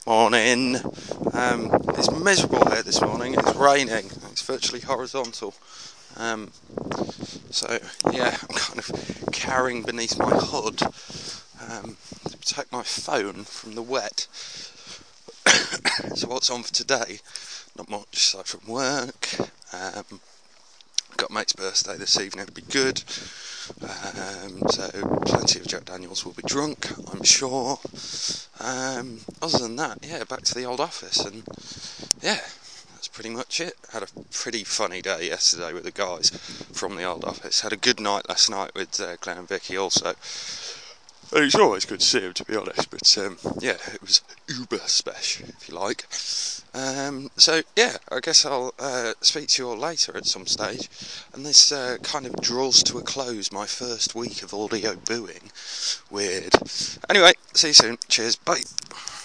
Morning. It's miserable here this morning. It's raining. It's virtually horizontal. Um, so yeah, I'm kind of carrying beneath my hood to protect my phone from the wet. So what's on for today? Not much aside from work. Got a mate's birthday this evening. It'll be good. So plenty of Jack Daniels. Will be drunk, I'm sure. Other than that, yeah, back to the old office, and yeah, that's pretty much it. Had a pretty funny day yesterday with the guys from the old office. Had a good night last night with Glenn and Vicky also. It's always good to see him, to be honest, but yeah, it was uber special, if you like. So yeah, I guess I'll speak to you all later at some stage, and this kind of draws to a close my first week of audio booing. Weird. Anyway, see you soon. Cheers. Bye.